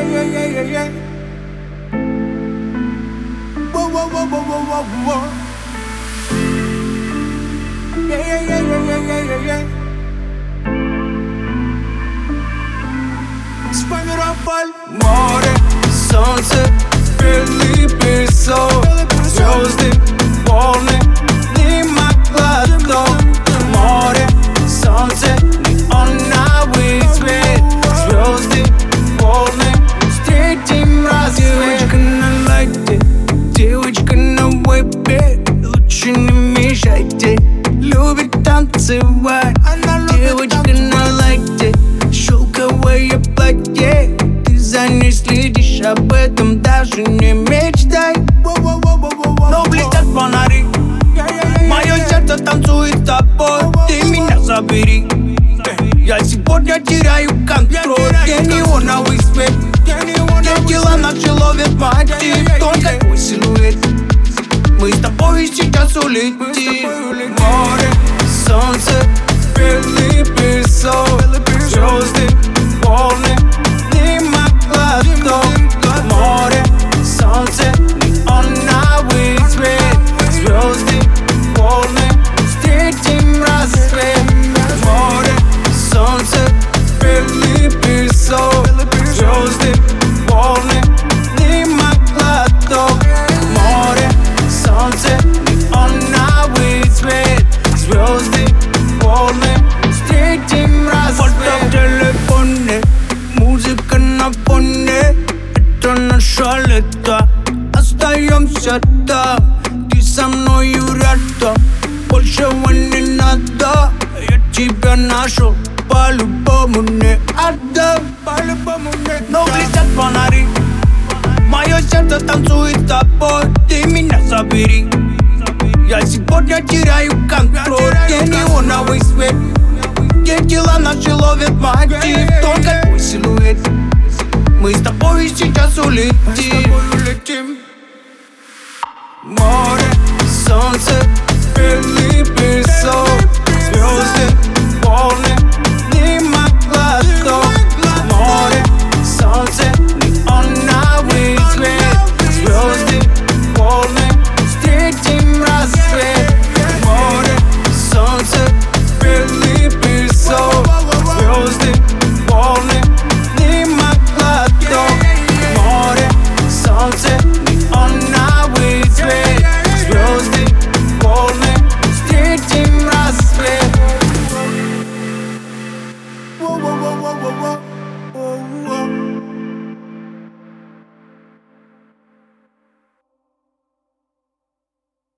yeah. Whoa, whoa, whoa, whoa, whoa, whoa, whoa. Yeah. Сформировал море, солнце, белый песок, звезды, волны, дыма, глоток. Море, солнце, неоновый свет, звезды, волны, встретим рассвет. Девочка на лайте, девочка на вебе, лучше не мешайте, любит танцевать. Девочка на лайте, шелковое платье, ты за ней следишь, об этом даже не мечтай. Но блестят фонари, мое сердце танцует с тобой, ты меня забери. Я сегодня теряю контроль, где неоновый свет, где тела наши ловят мотив, только твой силуэт. Мы с тобой сейчас улетим. Море, солнце, белый песок, звезды, волны, дыма, глоток. Море, солнце, неоновый свет, звезды, волны, встретим рассвет. Море, солнце, белый песок, звезды, волны, дыма, глоток. Море, солнце, неоновый свет, звезды, волны, встретим рассвет. Фото в телефоне, музыка на фоне, это наше лето. Остаемся там, ты со мною рядом, большего не надо. Я тебя нашел, по-любому не отдам, по-любому не. Но блестят фонари, мое сердце танцует с тобой, ты меня забери. Я сегодня теряю контроль, где неоновый свет, где тела наши ловят мотив, только твой силуэт. Мы с тобой сейчас улетим. Море, солнце,